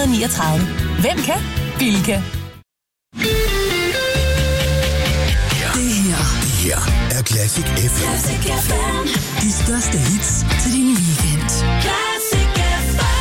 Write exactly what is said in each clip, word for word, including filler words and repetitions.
niogtredive. Hvem kan? Bilka. Det her. Det her er Classic F M. Classic F M. De største hits til din weekend. Classic F M.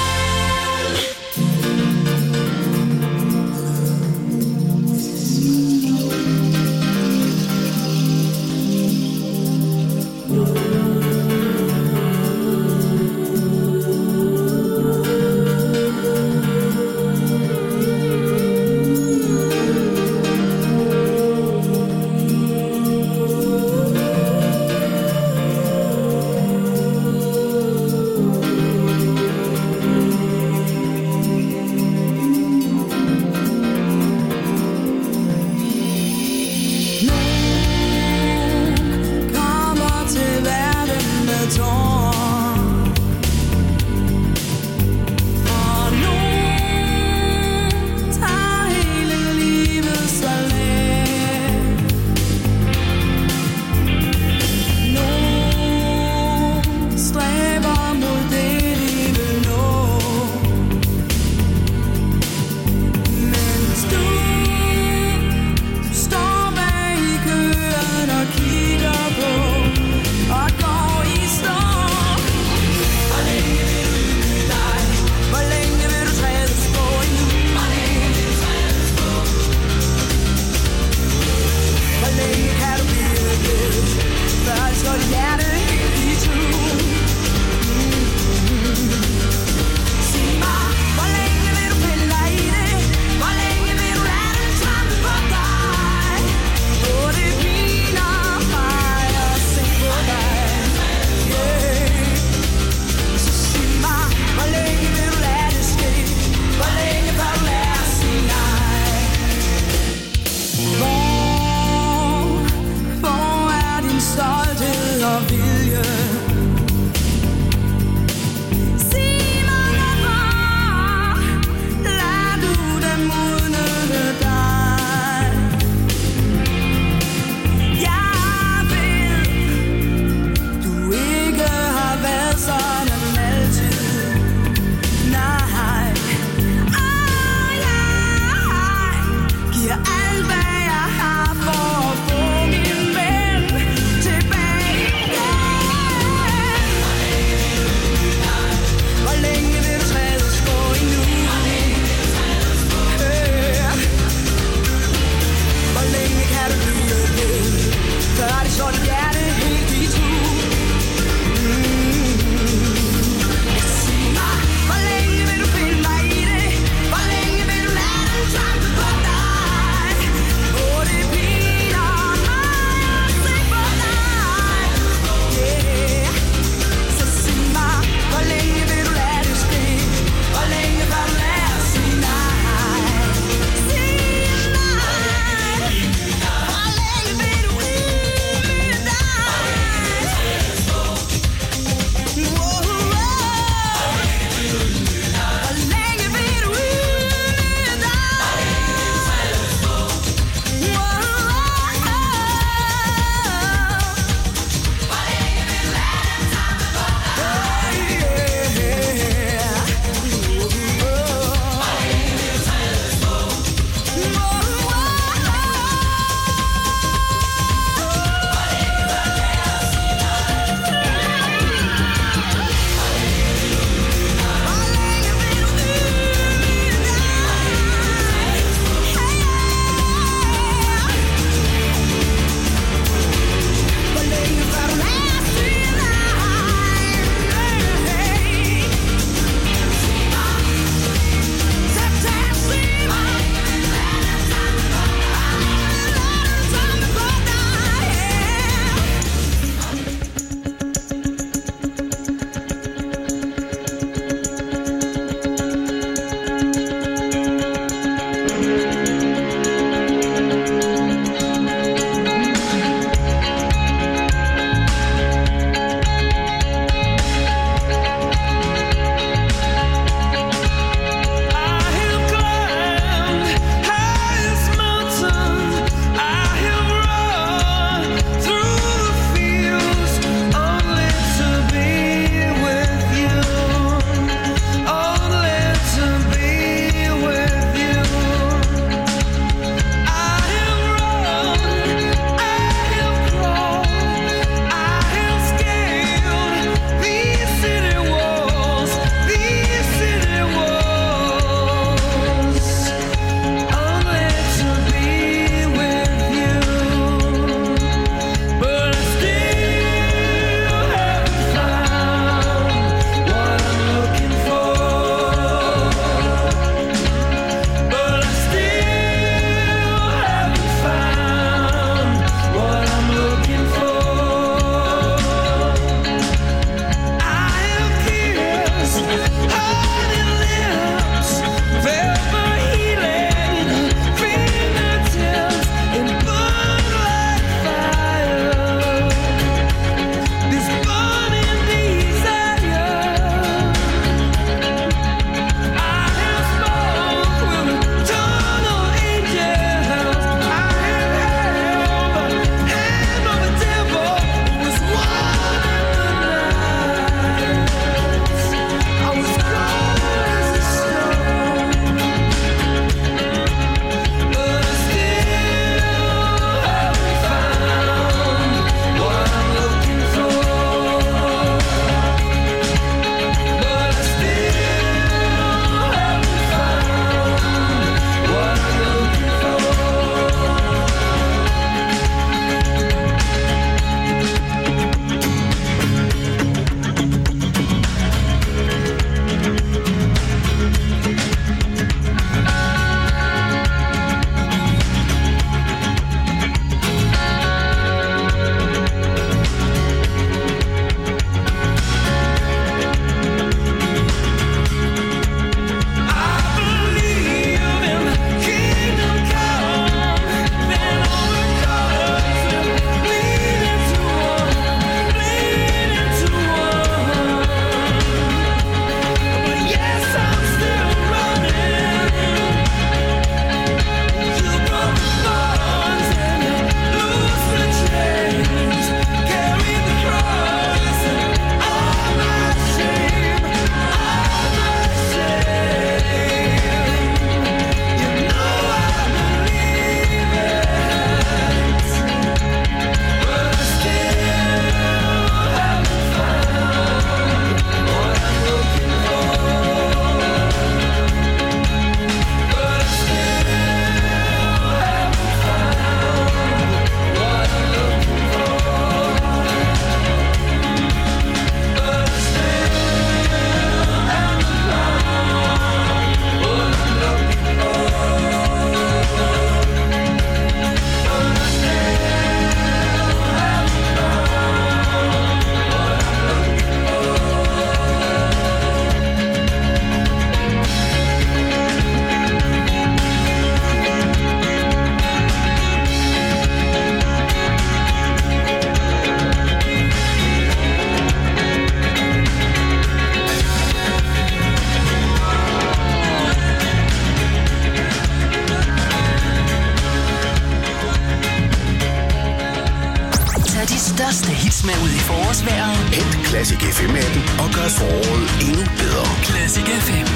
Smag ud i forårsvejret. Hent Classic F M-appen og gør foråret endnu bedre. Classic F M.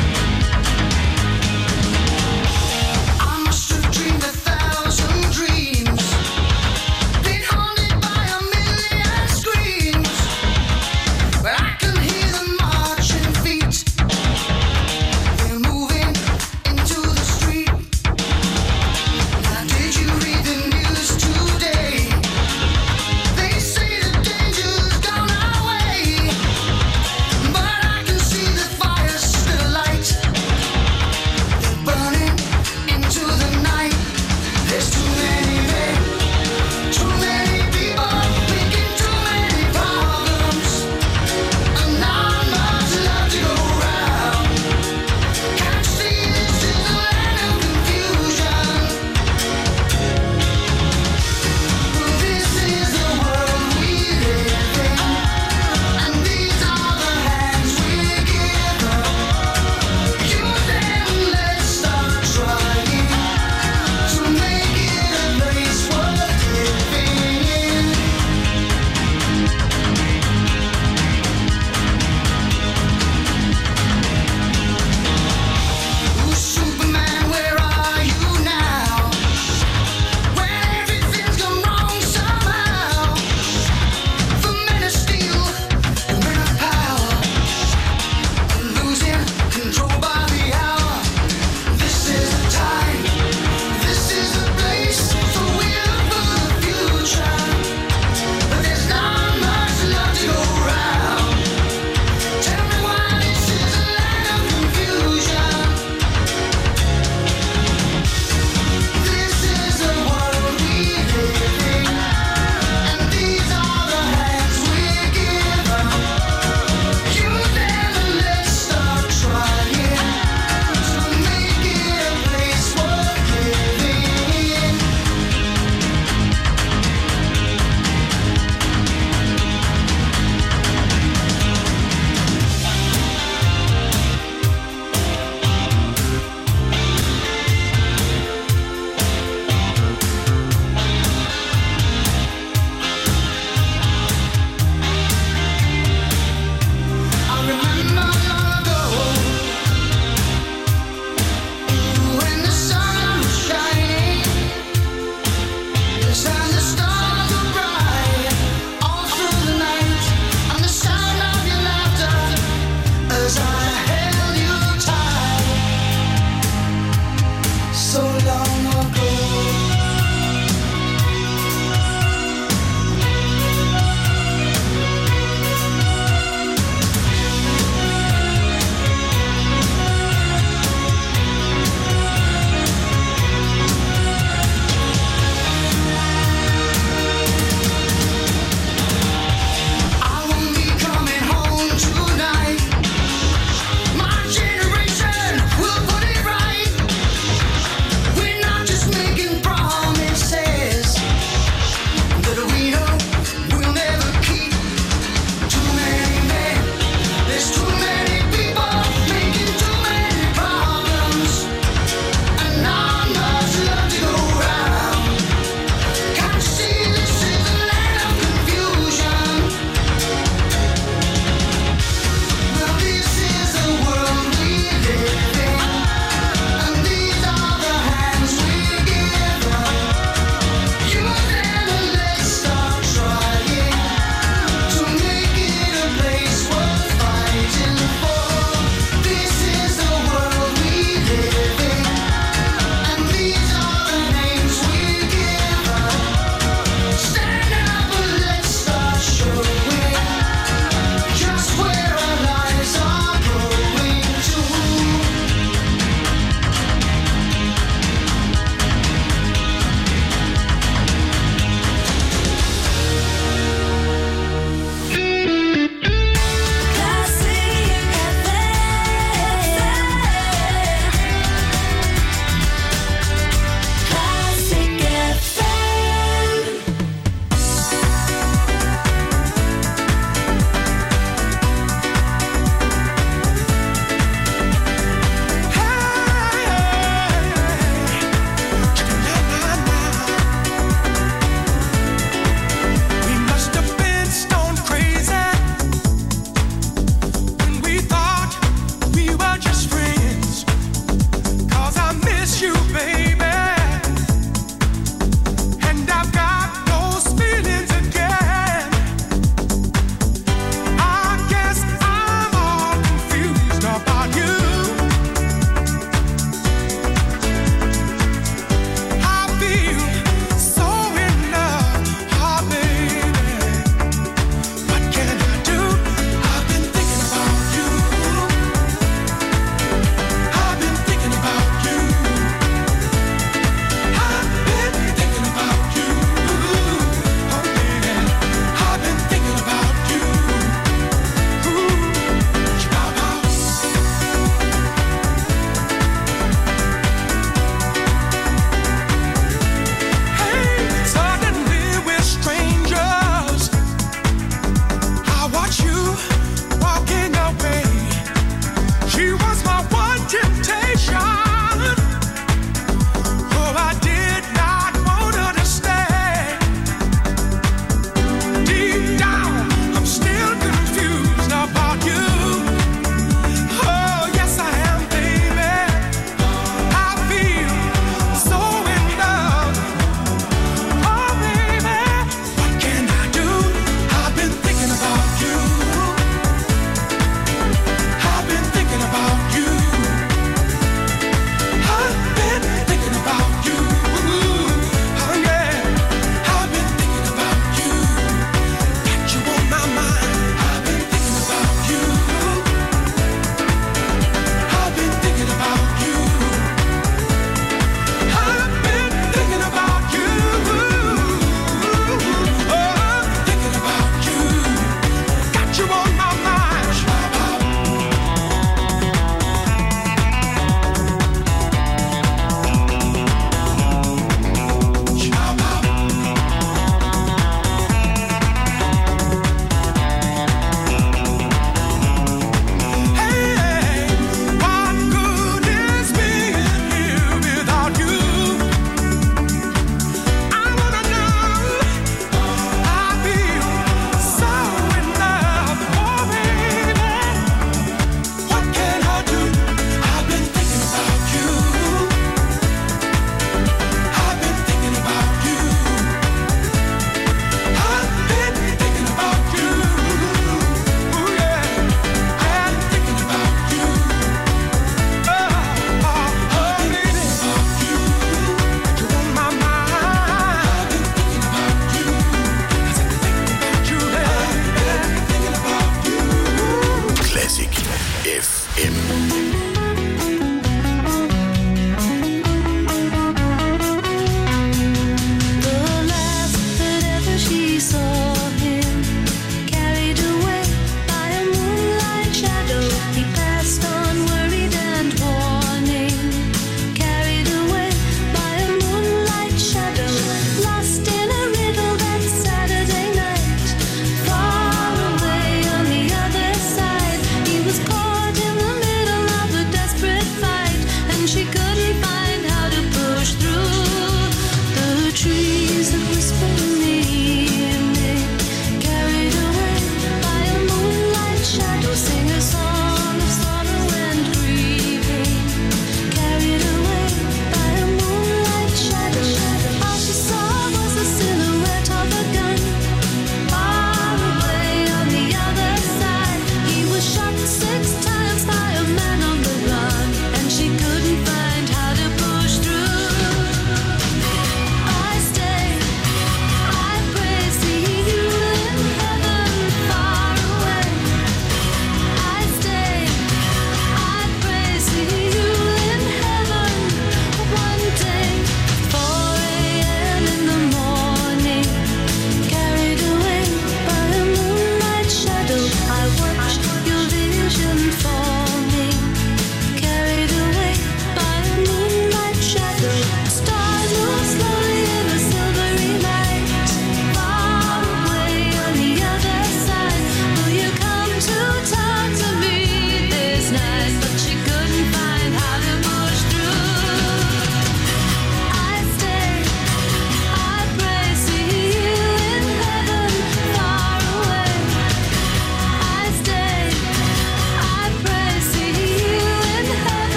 But I can see the fire still light.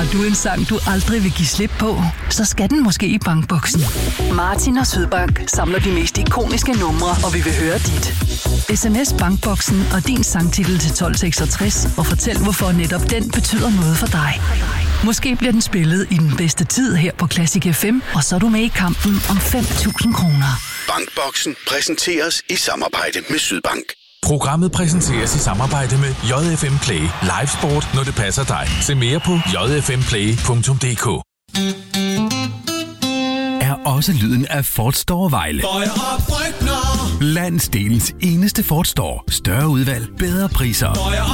du en sang, du aldrig vil give slip på, så skal den måske i Bankboksen. Martin og Sydbank samler de mest ikoniske numre, og vi vil høre dit. S M S Bankboksen og din sangtitel til tolv seksogtres og fortæl, hvorfor netop den betyder noget for dig. Måske bliver den spillet i den bedste tid her på Classic F M, og så er du med i kampen om fem tusind kroner. Bankboksen præsenteres i samarbejde med Sydbank. Programmet præsenteres i samarbejde med J F M Play. Live sport, når det passer dig. Se mere på j f m play punktum d k. Er også lyden af Ford Store Vejle. Landsdelens eneste Ford Store. Større udvalg, bedre priser.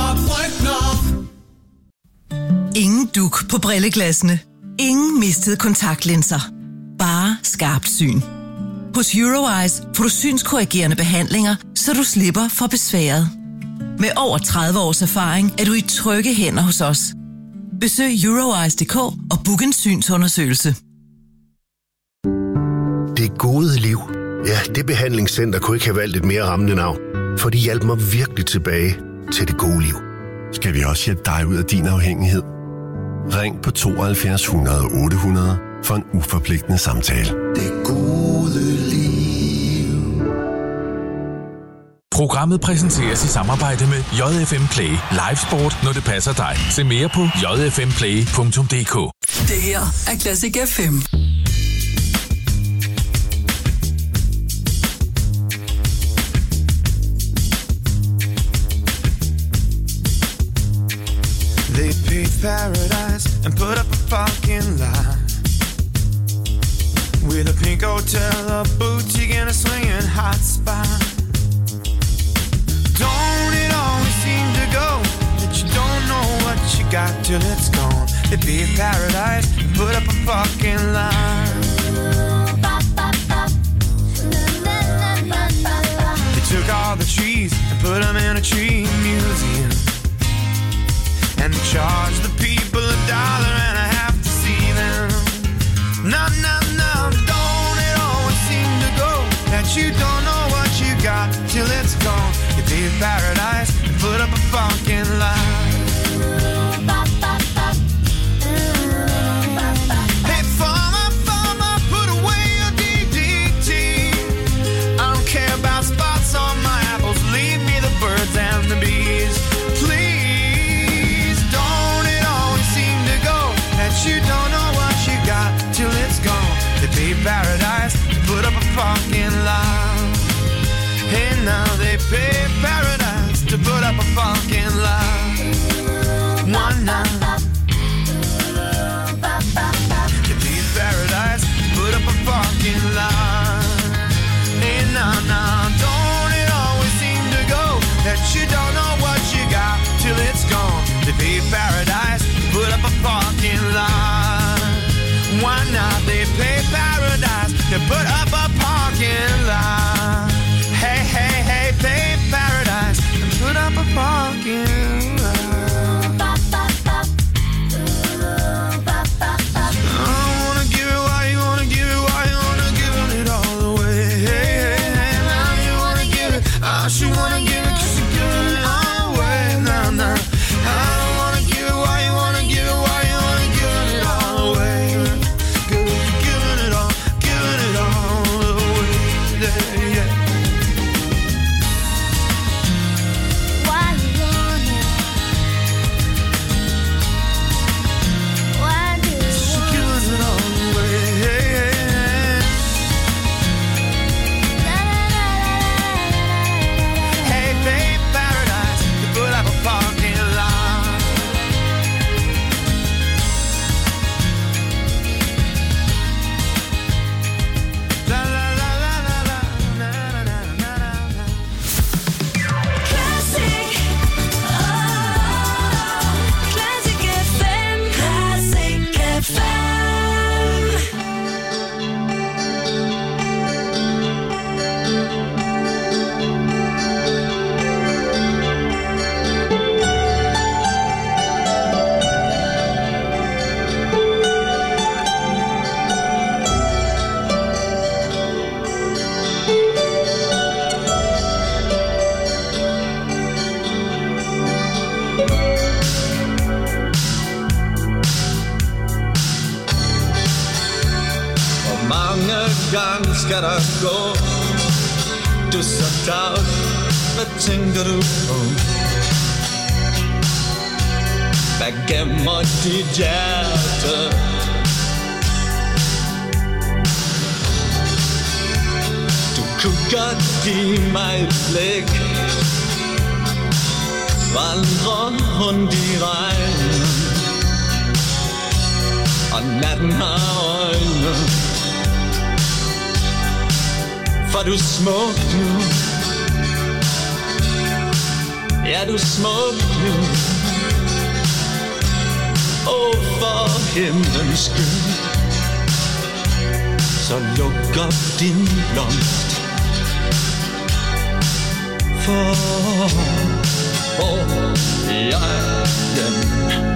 Ingen duk på brilleglassene. Ingen mistede kontaktlinser. Bare skarpt syn. Hos Eurowise får du synskorrigerende behandlinger, så du slipper for besværet. Med over tredive års erfaring er du i trygge hænder hos os. Besøg eurowise punktum d k og book en synsundersøgelse. Det gode liv. Ja, det behandlingscenter kunne ikke have valgt et mere rammende navn. For de hjalp mig virkelig tilbage til det gode liv. Skal vi også hjælpe dig ud af din afhængighed? Ring på tooghalvfjerds hundrede otte hundrede for en uforpligtende samtale. Det gode liv. Programmet præsenteres i samarbejde med J F M Play. Live sport, når det passer dig. Se mere på j f m play punktum d k. Det her er Classic F M. They paid paradise and put up a fucking lie with a pink hotel, a boutique, and a swinging hot spot. Don't it always seem to go that you don't know what you got till it's gone? They paid paradise and put up a fucking lie. They took all the trees and put them in a tree museum and charge the people a dollar and a half to see them. No, no, no, don't it always seem to go that you don't know what you got till it's gone? You pay paradise and put up a fucking lie. Hey, farmer, farmer, put away your D D T. I don't care about spots on my apples. Leave me the birds and the bees, please. You don't know what you got till it's gone. They pay paradise to put up a fucking lie. Hey, now they pay paradise to put up a fucking lie. One night. They pay paradise to put up a fucking lie. Hey, now, now, don't it always seem to go that you don't know what you got till it's gone? They pay paradise to put up a fucking lie. Why not? They pay paradise to put up a parking lot. Hey, hey, hey, pay paradise and put up a parking lot. I don't wanna give it why you wanna give it why you wanna give it all away. Hey, hey, hey, now you wanna give it. I should wanna give it 'cause you're giving it all away. Nah, nah. I don't wanna give it why you wanna give it why you wanna give it all away. Giving it all, giving it all away. Yeah, yeah. Why you wanna skal der gå. Du er så tavs, hvad tænker du på? Hvad gemmer dit hjerte? Du kunne godt give mig et blik, vandre rundt i regnen, og natten har øjne. For du er smuk nu. Ja, du er smuk nu. Åh, for himlens skyld, så luk op din blomst. For hvor jeg igen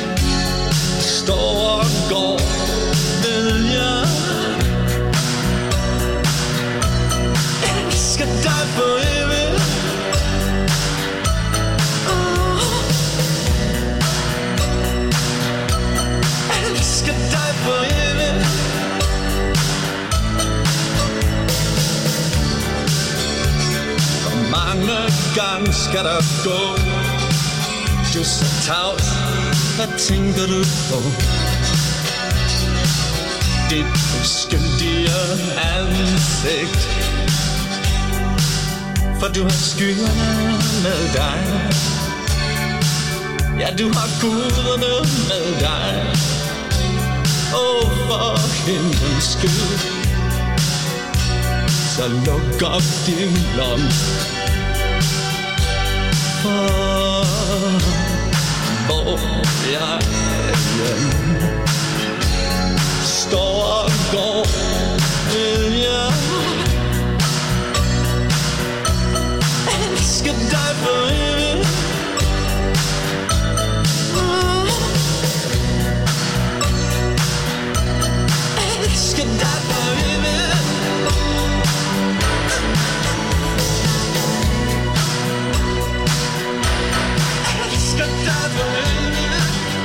står og går, ved jeg elsker dig for evigt. Oh. Elsker dig for evigt. Hvor mange gange skal der gå? Du er så tavs, hvad tænker du på? Dit uskyldige ansigt, for du har skyerne med dig. Ja, du har guderne med dig. Åh, for himlens skyld, så luk op din blomst. For hvor jeg igen står og går, ved jeg elsker dig for evigt. Elsker dig for evigt. Elsker dig for evigt.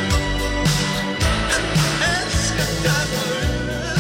Elsker dig for evigt.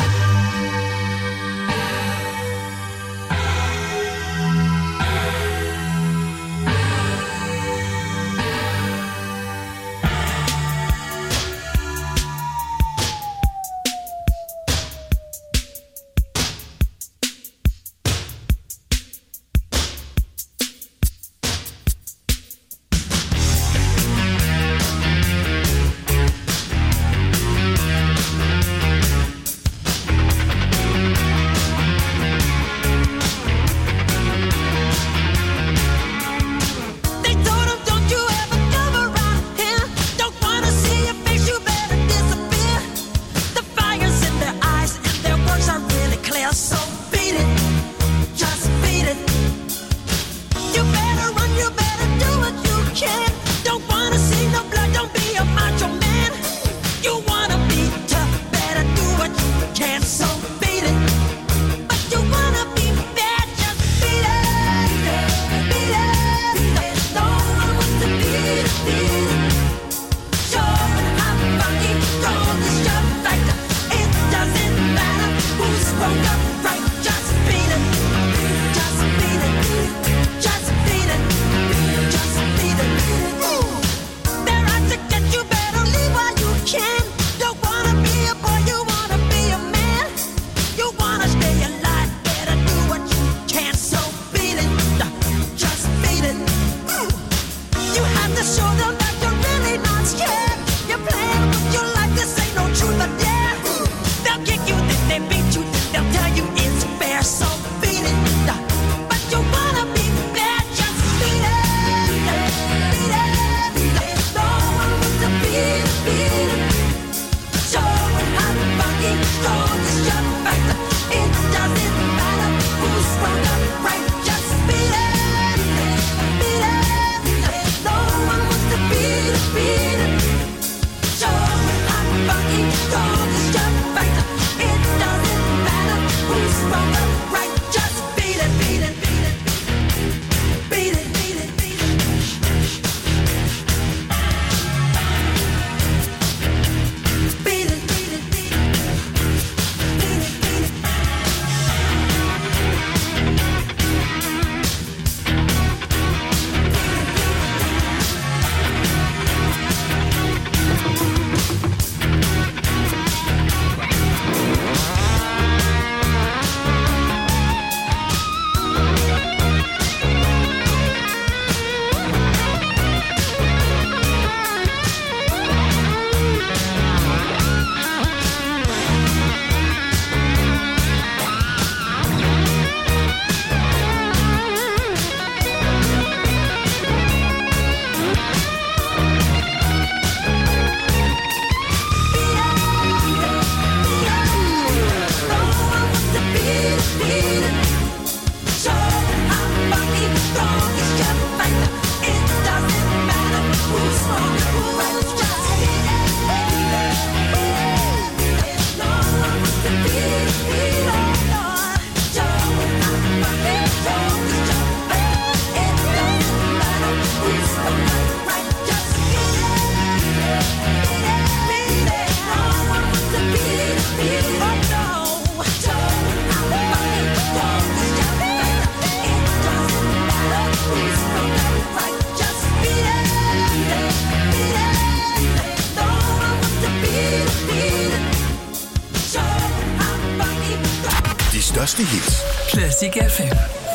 største hits. Classic F M.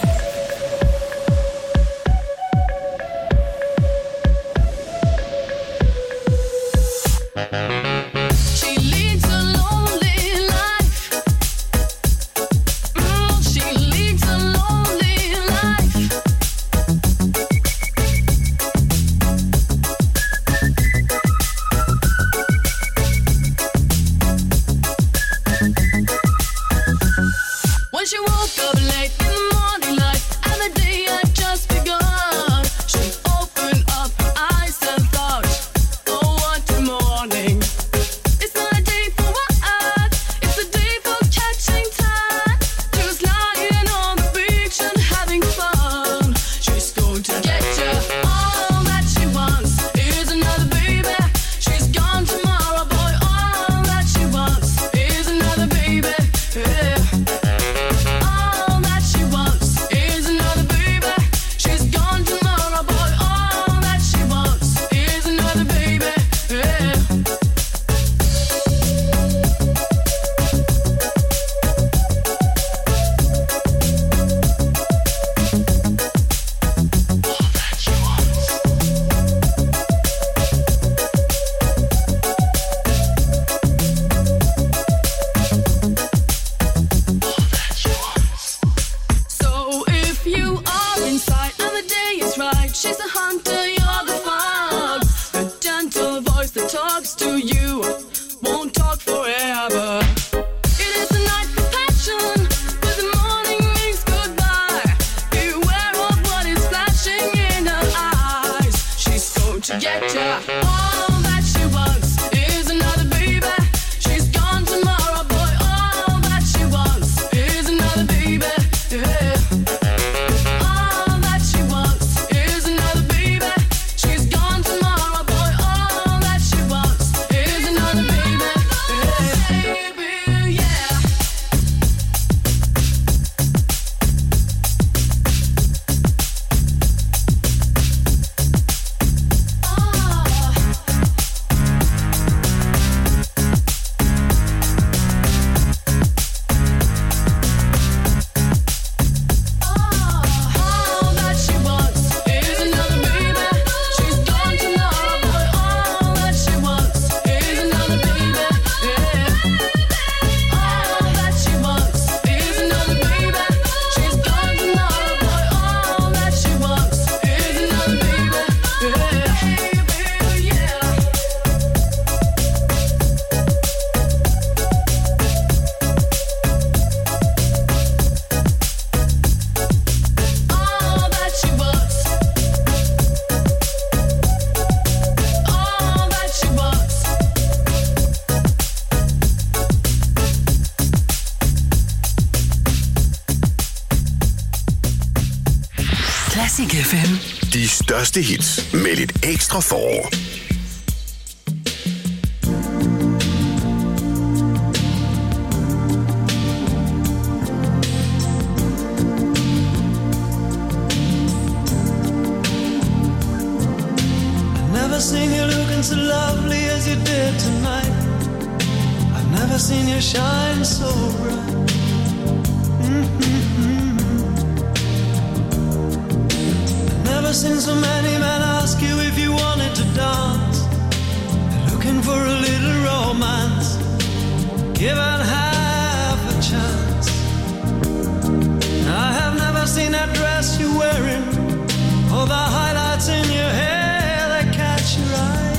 Classic F M. De største hits med lidt ekstra forår. Never seen you looking so lovely as you did tonight. I've never seen you shine so bright. Mm-hmm. I've never seen so many men ask you if you wanted to dance. They're looking for a little romance, given half a chance. I have never seen that dress you're wearing, or the highlights in your hair that catch your eye.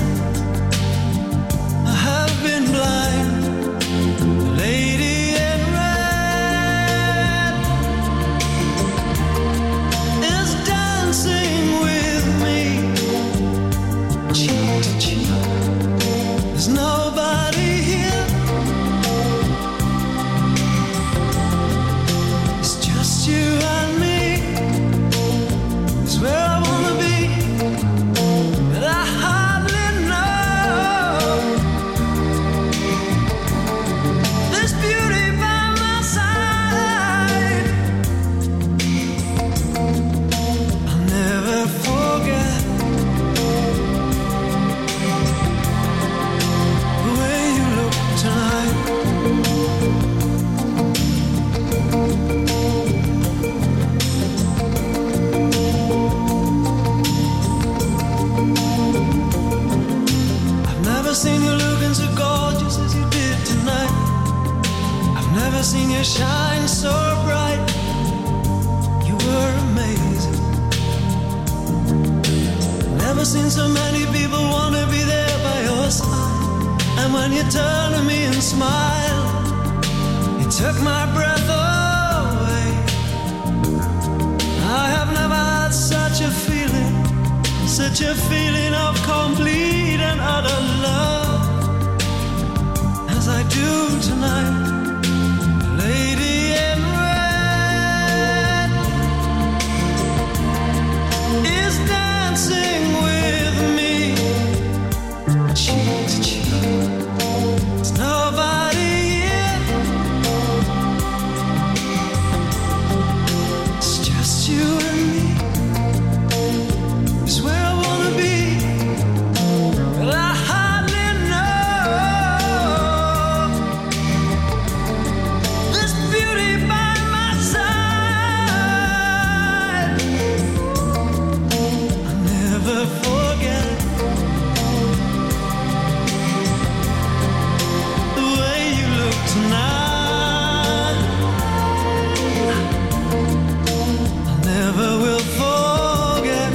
I have been blind, the lady in red is dancing with me. seen you looking so gorgeous as you did tonight. I've never seen you shine so bright. You were amazing. Never seen so many people want to be there by your side. And when you turned to me and smiled, it took my breath away. I have never had such a feeling, such a feeling of complete and utter love as I do tonight. Lady in red is dancing with me, cheek to cheek. There's nobody here, it's just you and me. It's where I wanna be, but I hardly know this beauty by my side. I'll never forget the way you look tonight. I never will forget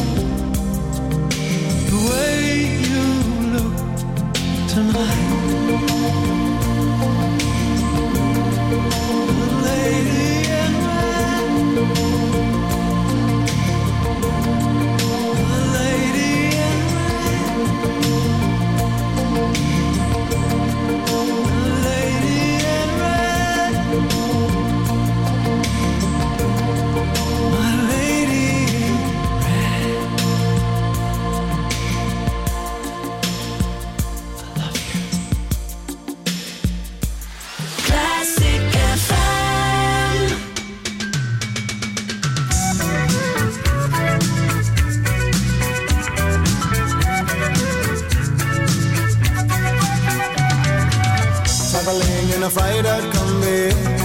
the way you look tonight. The lady in red, the lady in red, the lady in red, my lady in red. Classic F M. Traveling in a freighter combi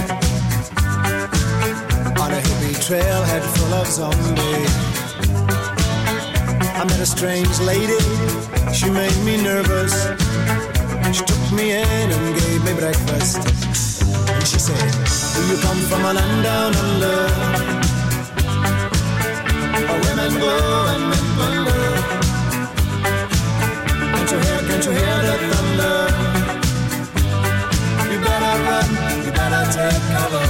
on a hippie trailhead full of zombies. I met a strange lady, she made me nervous. She took me in and gave me breakfast. And she said, do you come from a land down under, where women go and men wonder? Can't you hear, can't you hear the thunder? You better run, you better take cover.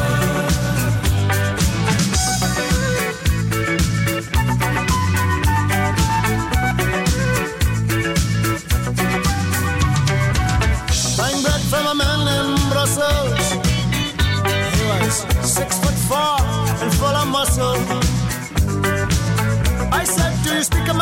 Buying bread from a man in Brussels. He was six foot four and full of muscle. I said, do you speak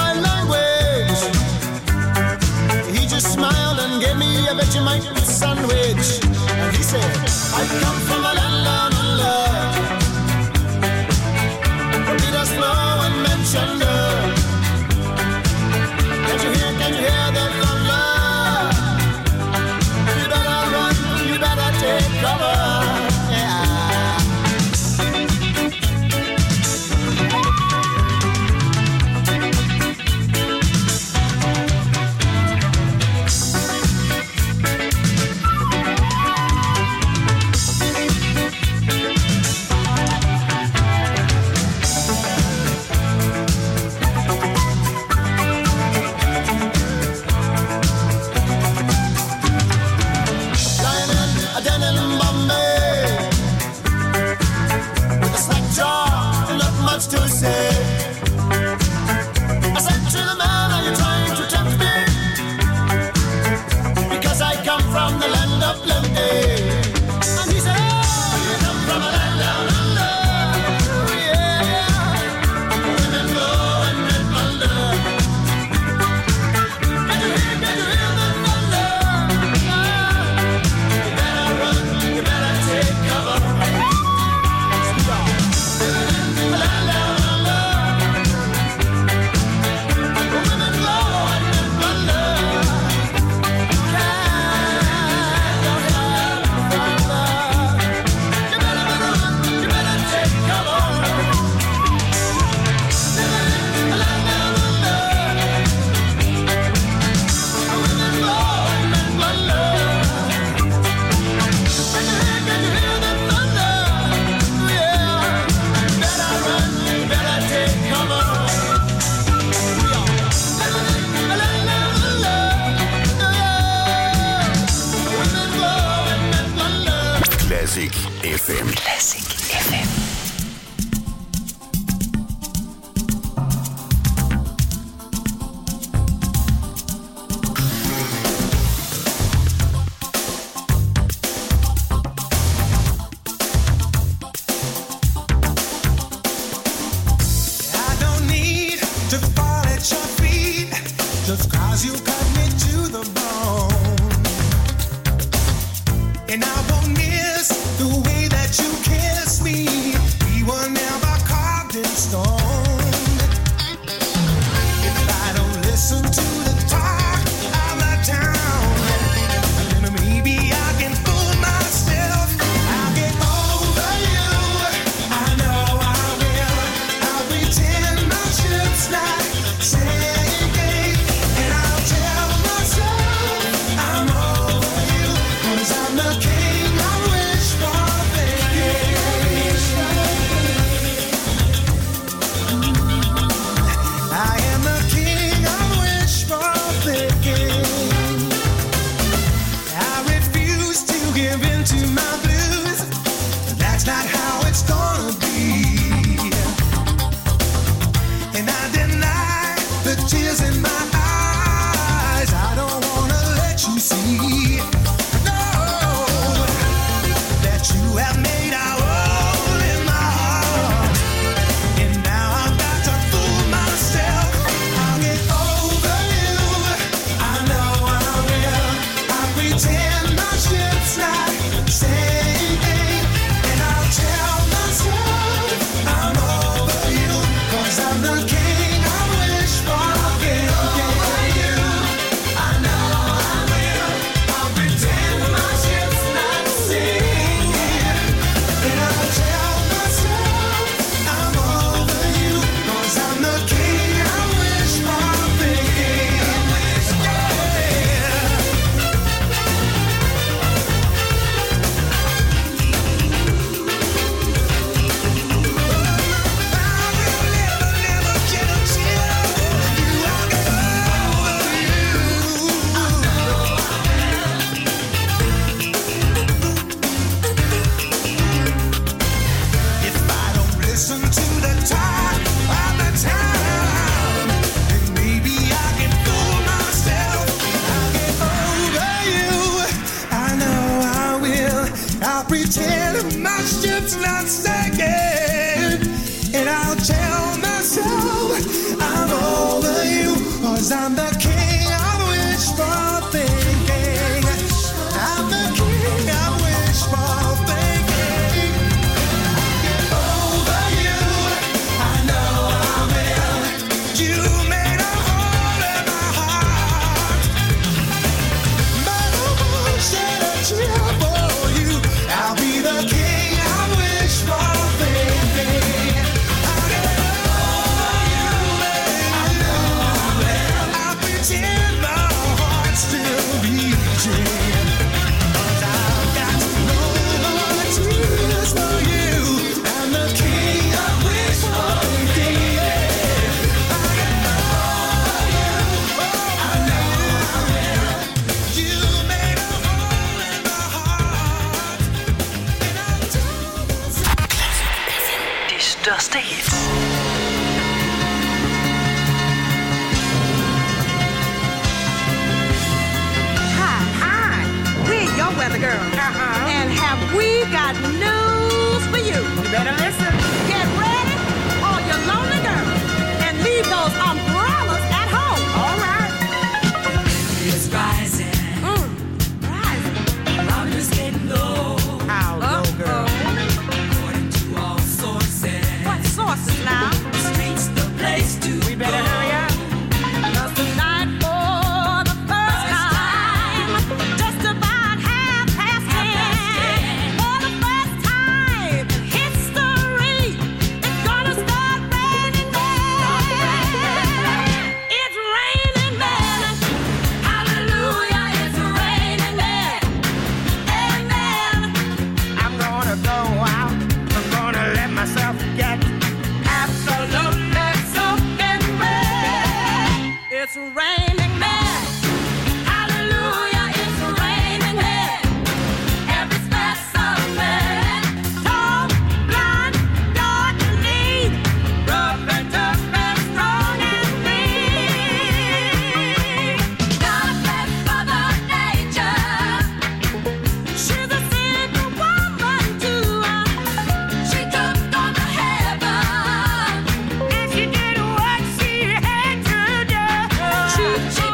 She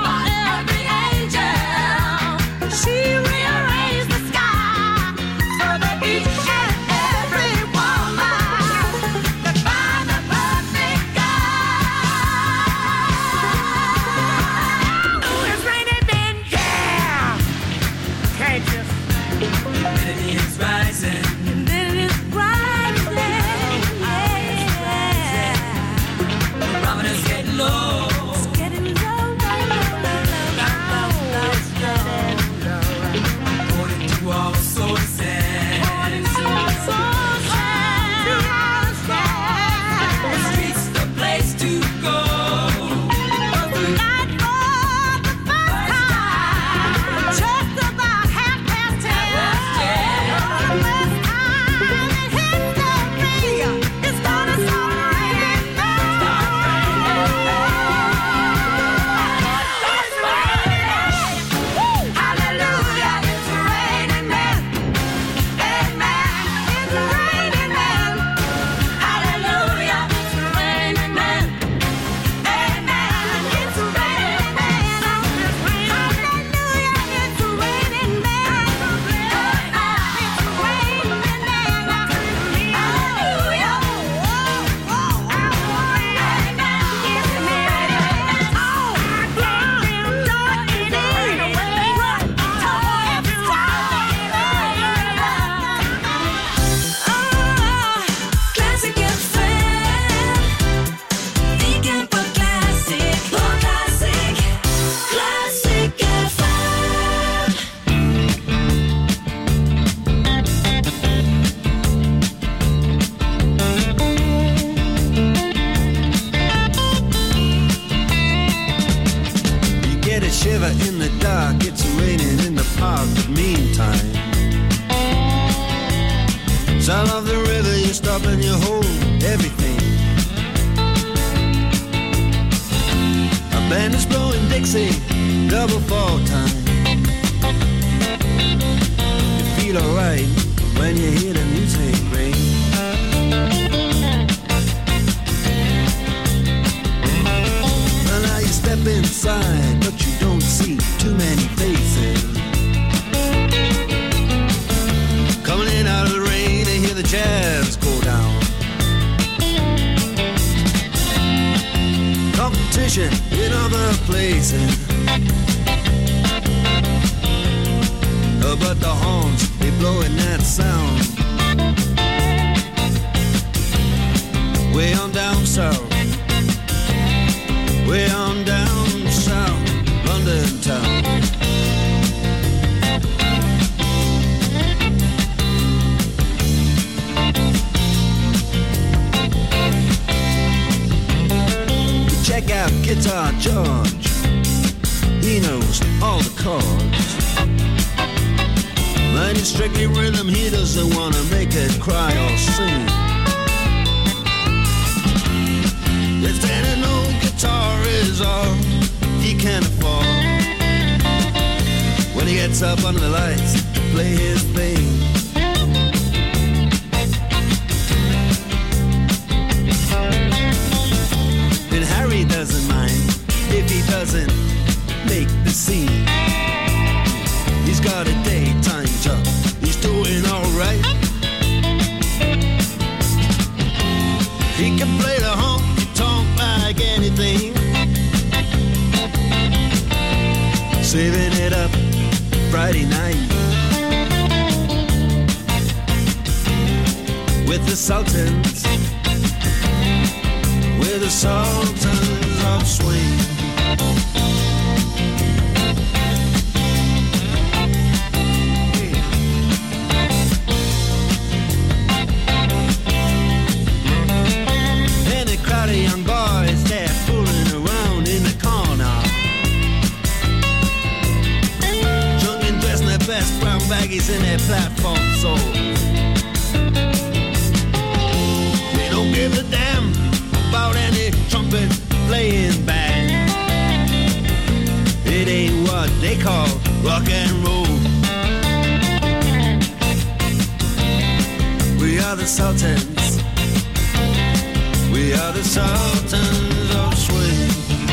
a shiver in the dark. It's raining in the park, but meantime, sound of the river, you stop and you hold everything. A band is blowing Dixie, double fall time. You feel alright when you hear the music ring. Well, now you step inside, but you don't see too many faces. Coming in out of the rain, they hear the jazz go down. Competition in other places, uh, but the horns, they blowing that sound. Way on down south, way on down south, London town. Check out Guitar George, he knows all the chords. Mine is strictly rhythm, he doesn't wanna make it cry or sing. If any old guitar is all he can afford, when he gets up under the lights to play his thing. And Harry doesn't mind if he doesn't make the scene. He's got a daytime job, he's doing alright. He can play the honky-tonk like anything, saving it up Friday night with the Sultans, with the Sultans of Swing. And a crowd of young boys, they're fooling around in the corner, drunk and dressed in their best brown baggies in their platform soles. They don't give a damn about any trumpet playing band. It ain't what they call rock and roll. We are the Sultans, we are the Sultans of Swing.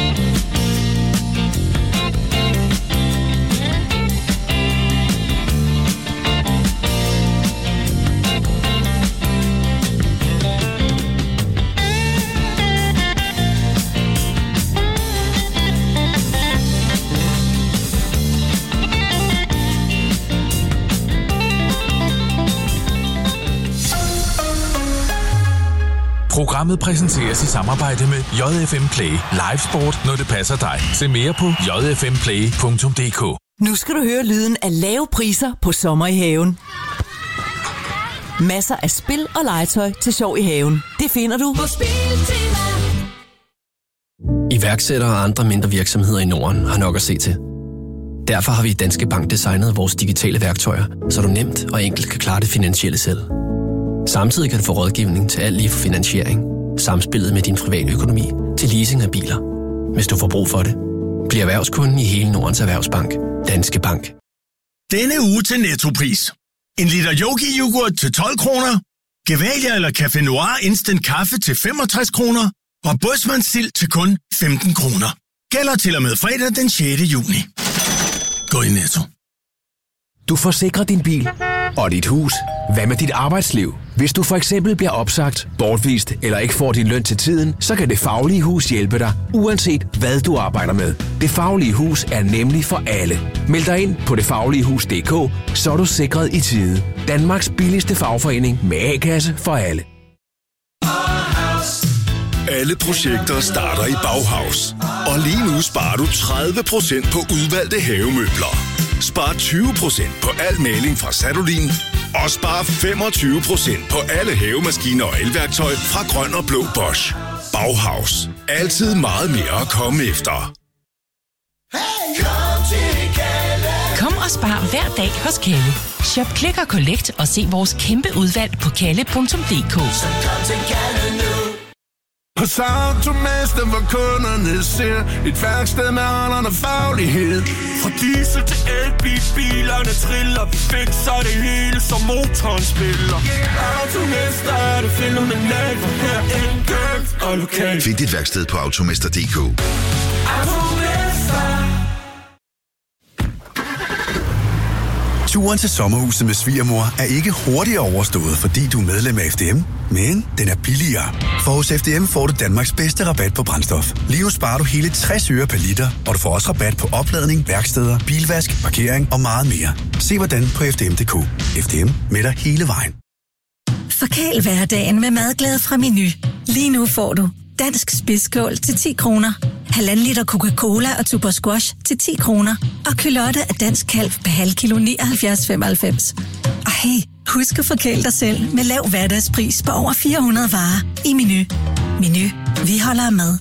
Programmet præsenteres i samarbejde med J F M Play. Live sport, når det passer dig. Se mere på j f m play punktum d k. Nu skal du høre lyden af lave priser på sommer i haven. Masser af spil og legetøj til sjov i haven. Det finder du på Spiltema. Iværksættere og andre mindre virksomheder i Norden har nok at se til. Derfor har vi i Danske Bank designet vores digitale værktøjer, så du nemt og enkelt kan klare det finansielle selv. Samtidig kan du få rådgivning til alt lige fra finansiering, samspillet med din private økonomi til leasing af biler. Hvis du får brug for det, bliv erhvervskunden i hele Nordens Erhvervsbank. Danske Bank. Denne uge til Nettopris. En liter Yogi-yoghurt til tolv kroner. Gevalia eller Café Noir Instant Kaffe til femogtres kroner. Og Bosmans sild til kun femten kroner. Gælder til og med fredag den sjette juni. Gå i Netto. Du forsikrer din bil og dit hus. Hvad med dit arbejdsliv? Hvis du for eksempel bliver opsagt, bortvist eller ikke får din løn til tiden, så kan Det Faglige Hus hjælpe dig, uanset hvad du arbejder med. Det Faglige Hus er nemlig for alle. Meld dig ind på det faglige hus punktum d k, så er du sikret i tide. Danmarks billigste fagforening med A-kasse for alle. Alle projekter starter i Bauhaus. Og lige nu sparer du tredive procent på udvalgte havemøbler. Spar tyve procent på al maling fra Sadolin. Og spar femogtyve procent på alle havemaskiner og elværktøj fra Grøn og Blå Bosch. Bauhaus. Altid meget mere at komme efter. Hey, spar hver dag hos Kalle. Shop Click og Collect og se vores kæmpe udvalg på kalle punktum d k. Så kom til Kalle nu. Hos Automester, hvor kunderne ser et værksted med ånderne faglighed. Fra diesel til elbil, bilerne triller, vi fikser det hele, som motoren spiller. Yeah. Automester er det fænomenalt, for her enkelt og lokalt. Find dit værksted på automester punktum d k. Automester. Turen til sommerhuset med svigermor er ikke hurtigt overstået, fordi du er medlem af F D M, men den er billigere. For hos F D M får du Danmarks bedste rabat på brændstof. Lige nu sparer du hele tres øre per liter, og du får også rabat på opladning, værksteder, bilvask, parkering og meget mere. Se hvordan på f d m punktum d k. F D M med dig hele vejen. Forkæl hverdagen med madglæde fra Meny. Lige nu får du dansk spidskål til ti kroner, halvanden liter Coca-Cola og Tuborg Squash til ti kroner, og kylotte af dansk kalv per halv kilo nioghalvfjerds femoghalvfems. Og hey, husk at forkæle dig selv med lav hverdagspris på over fire hundrede varer i Meny. Meny, vi holder med.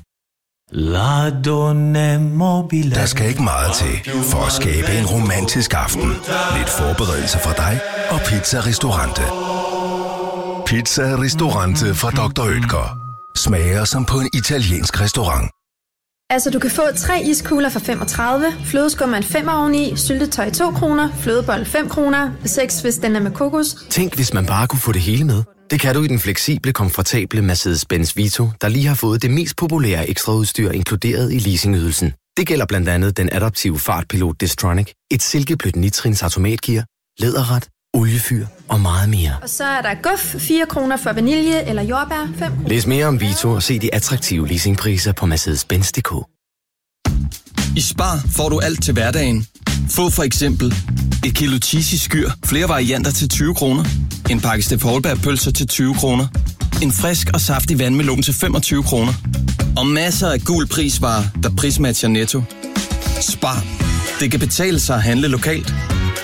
Der skal ikke meget til for at skabe en romantisk aften. Lidt forberedelse fra dig og Pizza Ristorante. Pizza Ristorante fra doktor Oetker. Smager som på en italiensk restaurant. Altså, du kan få tre iskugler for femogtredive, flødeskummer en femmer oveni, syltetøj to kroner, flødebold fem kroner, seks hvis den er med kokos. Tænk, hvis man bare kunne få det hele med. Det kan du i den fleksible, komfortable Mercedes-Benz Vito, der lige har fået det mest populære ekstraudstyr inkluderet i leasingydelsen. Det gælder blandt andet den adaptive fartpilot Distronic, et silkeblødt nitrins automatgear, læderret, oliefyr og meget mere. Og så er der guf, fire kroner for vanilje eller jordbær, fem kroner. Læs mere om Vito og se de attraktive leasingpriser på Mercedes Benz punktum d k. I Spar får du alt til hverdagen. Få for eksempel et kilo cheesy skyr, flere varianter til tyve kroner. En pakke Steff Holberg pølser til tyve kroner. En frisk og saftig vandmelon til femogtyve kroner. Og masser af gul prisvarer, der prismatcher Netto. Spar. Det kan betale sig at handle lokalt.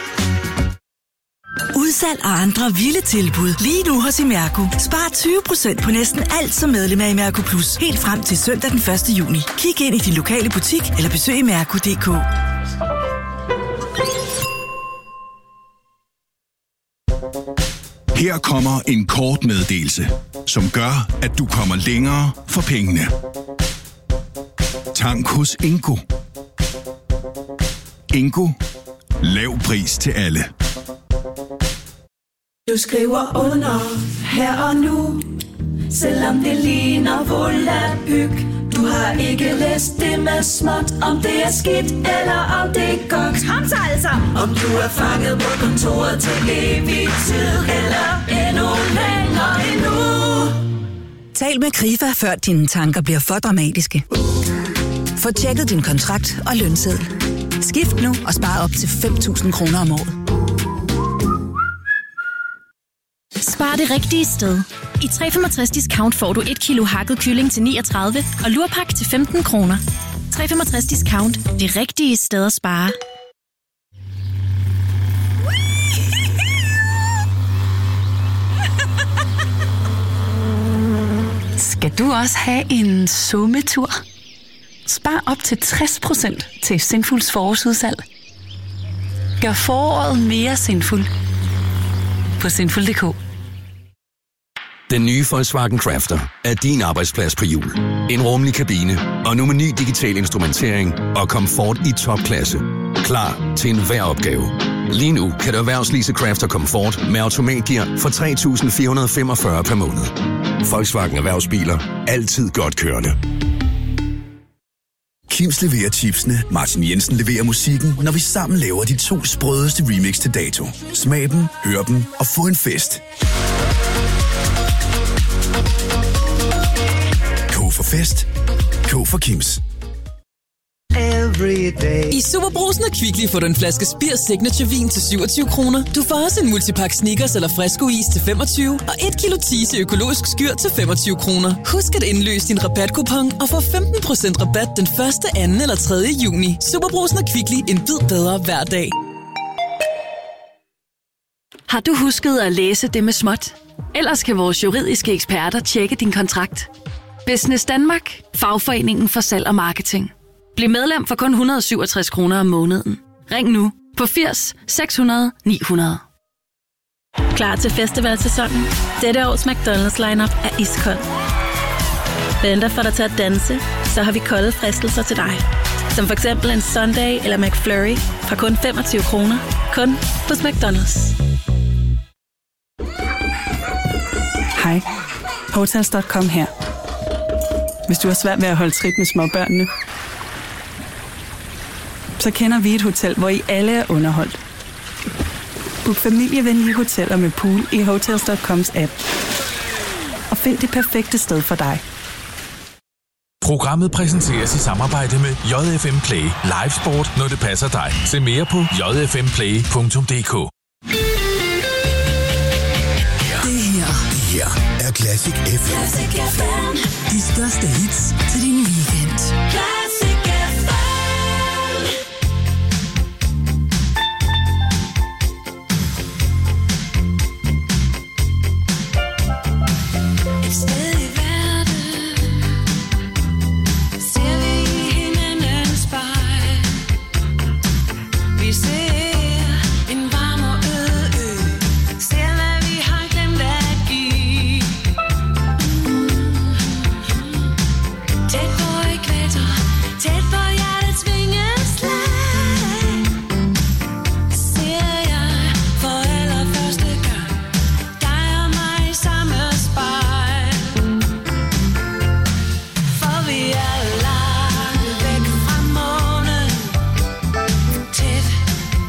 Udsalg og andre vilde tilbud lige nu hos Imerco. Spar tyve procent på næsten alt som medlem af Imerco Plus. Helt frem til søndag den første juni. Kig ind i din lokale butik eller besøg imerco punktum d k. Her kommer en kort meddelelse, som gør, at du kommer længere for pengene. Tank hos Ingo. Ingo. Lav pris til alle. Du skriver under her og nu, selvom det ligner volapyk. Du har ikke læst det med småt, om det er skidt eller om det er godt. Kom så altså! Om du er fanget på kontoret til evig tid, eller endnu længere endnu. Tal med Krifa, før dine tanker bliver for dramatiske. Få tjekket din kontrakt og lønseddel. Skift nu og spar op til fem tusind kroner om året. Spar det rigtige sted. I tre komma femogtres discount får du et kilo hakket kylling til niogtredive og lurpak til femten kroner. tre komma femogtres discount. Det rigtige sted at spare. Skal du også have en sommetur? Spar op til tres procent til Sinfuls forårsudsalg. Gør foråret mere sinful på sinful punktum d k. Den nye Volkswagen Crafter er din arbejdsplads på hjul. En rummelig kabine og nu med ny digital instrumentering og komfort i topklasse. Klar til enhver opgave. Lige nu kan du erhvervslease Crafter Comfort med automatgear for tre tusind fire hundrede femogfyrre per måned. Volkswagen Erhvervsbiler. Altid godt kørende. Kims leverer chipsene, Martin Jensen leverer musikken, når vi sammen laver de to sprødeste remix til dato. Smag dem, hør dem og få en fest. K for fest. K for Kims. I Superbrugsen og Kvickly får du en flaske Spir Signature Vin til syvogtyve kroner. Du får også en multipakke Snickers eller Fresco Is til femogtyve og et kilo Tise økologisk skyr til femogtyve kroner. Husk at indløse din rabatkupon og få femten procent rabat den første, anden eller tredje juni. Superbrugsen og Kvickly, en bid bedre hver dag. Har du husket at læse det med småt? Ellers kan vores juridiske eksperter tjekke din kontrakt. Business Danmark, fagforeningen for salg og marketing. Bliv medlem for kun et hundrede og syvogtres kroner om måneden. Ring nu på firs seks hundrede ni hundrede. Klar til festivalsæsonen? Dette års McDonald's lineup er iskold. Venter for dig til at danse, så har vi kolde fristelser til dig. Som for eksempel en Sunday eller McFlurry fra kun femogtyve kroner. Kun hos McDonald's. Hej. Hotels punktum com her. Hvis du har svært ved at holde trit med småbørnene, så kender vi et hotel, hvor I alle er underholdt. Book familievenlige hoteller med pool i Hotels punktum coms app. Og find det perfekte sted for dig. Programmet præsenteres i samarbejde med J F M Play. Live sport, når det passer dig. Se mere på j f m play punktum d k. Det her, det her er Classic F M. Classic F M. De største hits til din weekend. Classic F M. Et sted i verden ser vi hinandens spejl. Vi ser en varm og øde ø. Ser hvad vi har glemt at give. Tæt på ækvator, tæt på hjertets vingeslag. Ser jeg for allerførste gang dig og mig i samme spejl. For vi er langt væk fra månen, tæt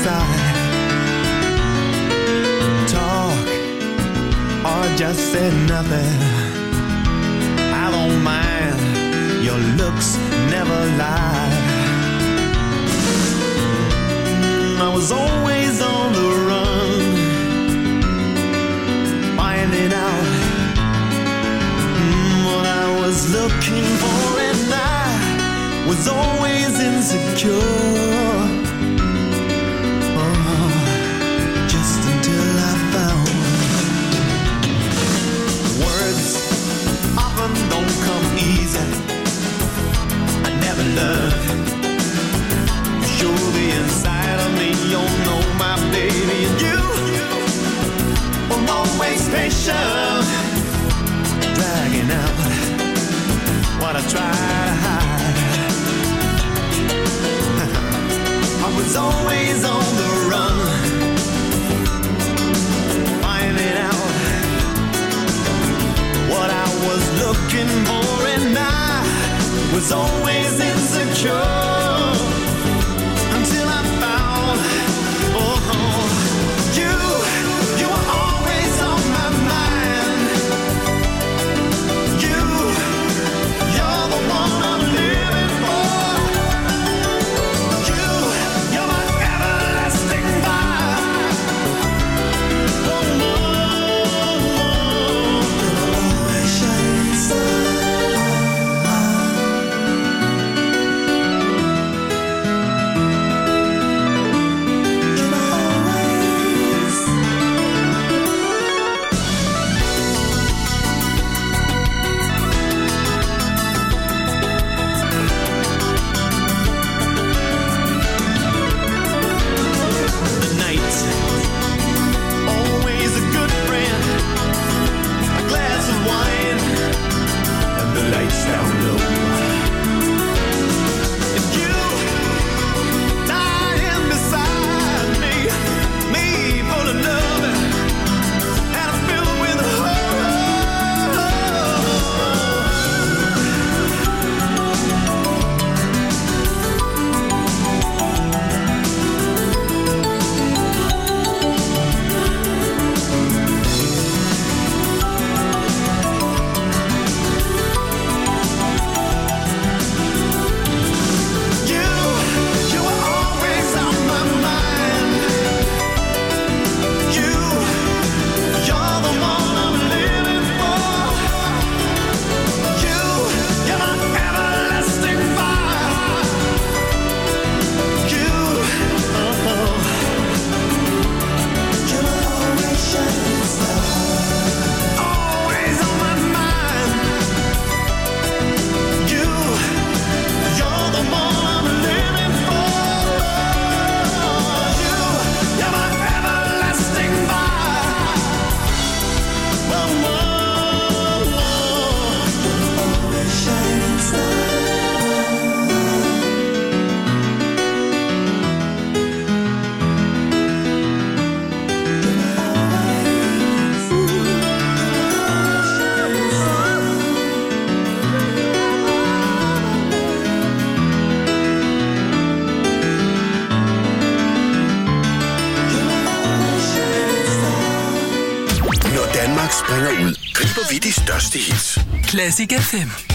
side. Talk or just say nothing. I don't mind, your looks never lie. I was always on the run, finding out mm, what I was looking for, and I was always insecure. Oh, just until I found words often don't come easy. I never learned to show the inside of me. You know my baby, and you were always patient, dragging out what I tried to hide. I was always on the run, finding out what I was looking for, and I was always insecure until I found, oh, you, you were always on my mind. You, you're the one I'm living for. You, you're my everlasting fire. Oh, no, always shining star. Down low. If you dying beside me, me full of love and I'm filled with Springer ud. Griber vi de største hits. Classic F M.